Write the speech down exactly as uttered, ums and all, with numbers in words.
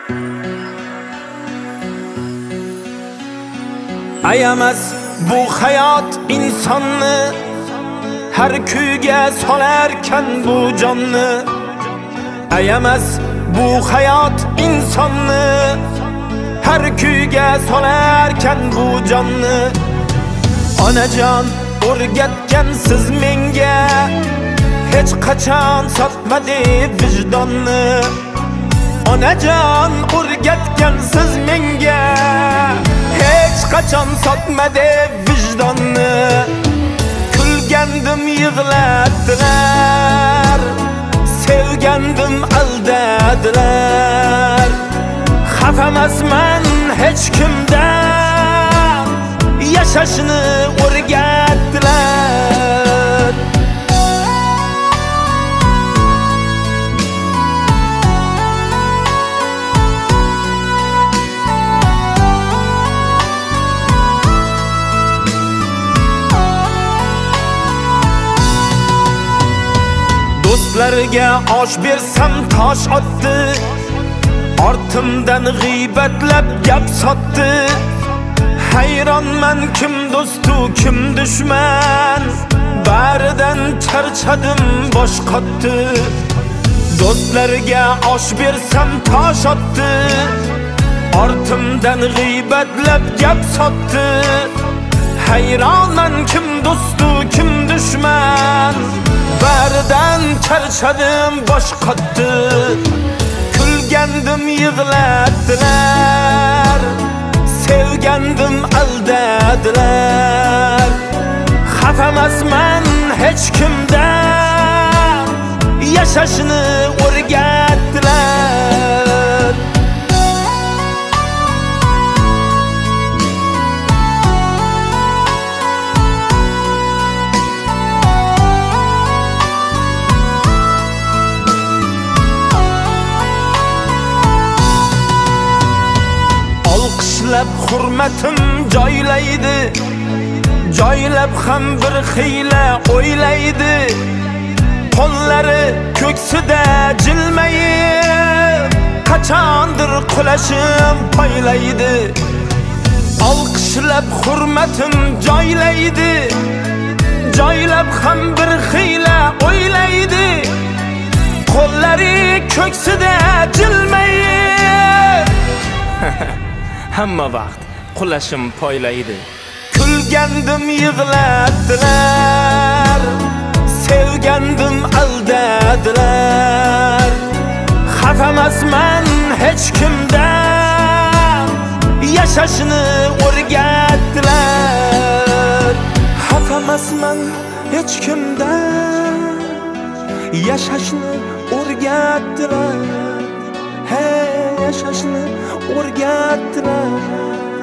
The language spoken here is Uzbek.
Ayamas bu hayot insonni har kuyga solarkan bu jonni. Ayamas bu hayot insonni har kuyga solarkan bu jonni. Onajon o'rgatgan siz menga hech qachon sotmadi vijdonni. Onajon o'rgatgan siz menga hech qachon sotmadi vijdonni. Kulgandim yig'ladilar, sevgandim aldadilar. Xafamasman hech kimdan, yashashni o'rgatdilar. Do'stlarga osh bersam tosh otdi, ortimdan g'iybatlab gap sotdi. Hayronman kim do'stu kim dushman, baridan charchadim bosh qotdi. Do'stlarga osh bersam tosh otdi, ortimdan g'iybatlab gap sotdi. Hayronman kim do'stu kim dushman, baridan charchadim bosh qotdi. Kulgandim yig'ladilar, sevgandim aldadilar. Xafamasman hech kimdan, yashashni o'rgatdilar. Olqishlab hurmatim joylaydi, joylab ham bir xiyla o'ylaydi. Qo'llari ko'ksida jilmayib, qachondir qulashim poylaydi. Olqishlab hurmatim joylaydi, joylab ham bir xiyla o'ylaydi. Qo'llari ko'ksida jilmayib hamma vaqt qulashim poylaydi. Kulgandim yig'ladilar, sevgandim aldadilar. Xafamasman hech kimdan, yashashni o'rgatdilar. Xafamasman hech kimdan, yashashni o'rgatdilar. Hey, yashashni o'rgatdilar.